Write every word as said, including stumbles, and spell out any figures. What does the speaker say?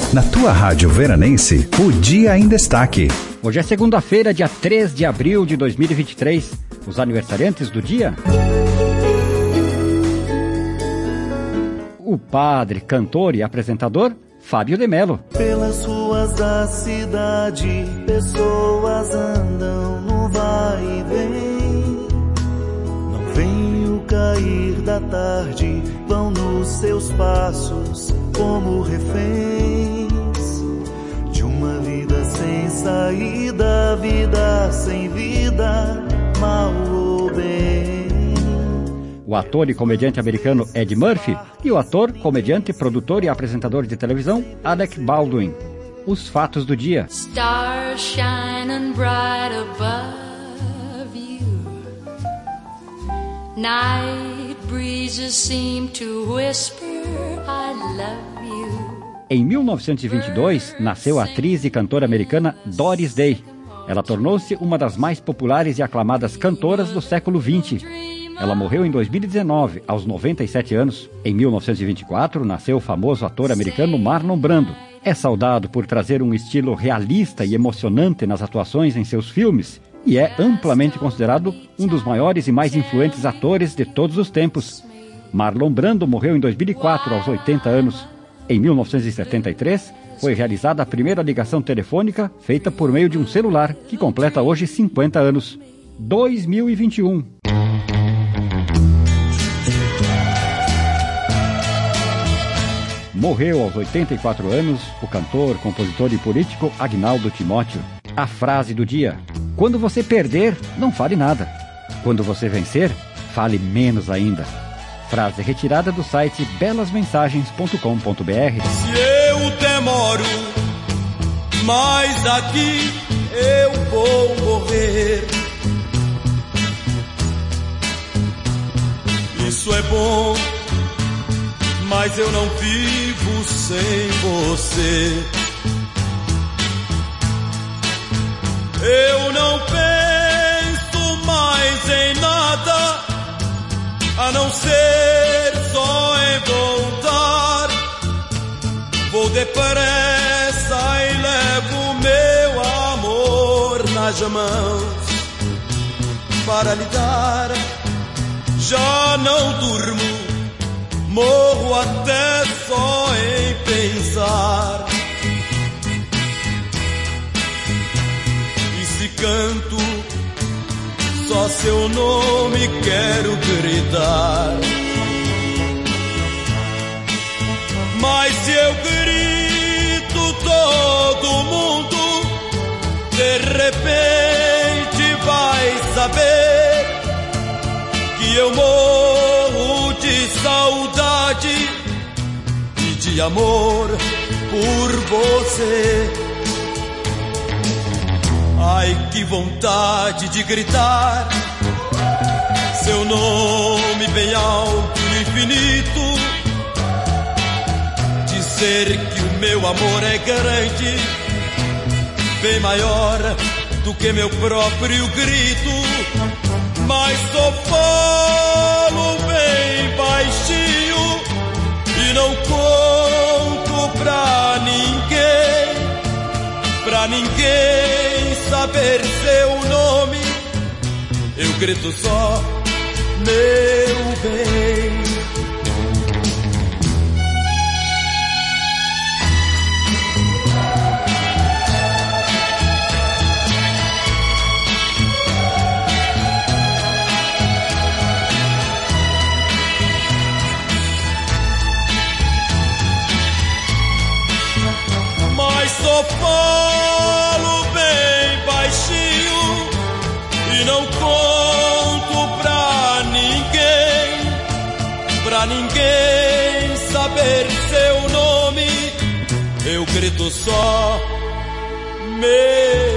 Na tua rádio veranense, o dia em destaque. Hoje é segunda-feira, dia três de abril de dois mil e vinte e três. Os aniversariantes do dia: o padre, cantor e apresentador Fábio de Melo. Pelas ruas da cidade, pessoas andam no vai e vem. Não vem o cair da tarde, vão nos seus passos como reféns de uma vida sem saída, vida sem vida, mal ou bem. O ator e comediante americano Ed Murphy e o ator, comediante, produtor e apresentador de televisão Alec Baldwin. Os fatos do dia. Stars shining bright above you. Night breezes seem to whisper I love you. Em mil novecentos e vinte e dois, nasceu a atriz e cantora americana Doris Day. Ela tornou-se uma das mais populares e aclamadas cantoras do século vinte. Ela morreu em dois mil e dezenove, aos noventa e sete anos. Em mil novecentos e vinte e quatro, nasceu o famoso ator americano Marlon Brando. É saudado por trazer um estilo realista e emocionante nas atuações em seus filmes e é amplamente considerado um dos maiores e mais influentes atores de todos os tempos. Marlon Brando morreu em dois mil e quatro, aos oitenta anos. Em mil novecentos e setenta e três, foi realizada a primeira ligação telefônica feita por meio de um celular, que completa hoje cinquenta anos. dois mil e vinte e um. Morreu aos oitenta e quatro anos o cantor, compositor e político Agnaldo Timóteo. A frase do dia: quando você perder, não fale nada. Quando você vencer, fale menos ainda. Frase retirada do site belas mensagens ponto com ponto br. Se eu demoro, mas aqui eu vou morrer. Isso é bom, mas eu não vivo sem você. Eu não penso mais em nada, a não ser só em voltar. Vou depressa e levo meu amor nas mãos para lhe dar. Já não durmo, morro até só em pensar. E se canto, só seu nome quero gritar. Mas se eu grito, todo mundo de repente vai saber que eu morro de saudade e de amor por você. Ai, que vontade de gritar seu nome bem alto no infinito, dizer que o meu amor é grande, bem maior do que meu próprio grito. Mas só falo bem baixinho e não conto pra ninguém, pra ninguém saber seu nome. Eu grito só meu bem. Só falo bem baixinho e não conto pra ninguém, pra ninguém saber seu nome. Eu grito só meu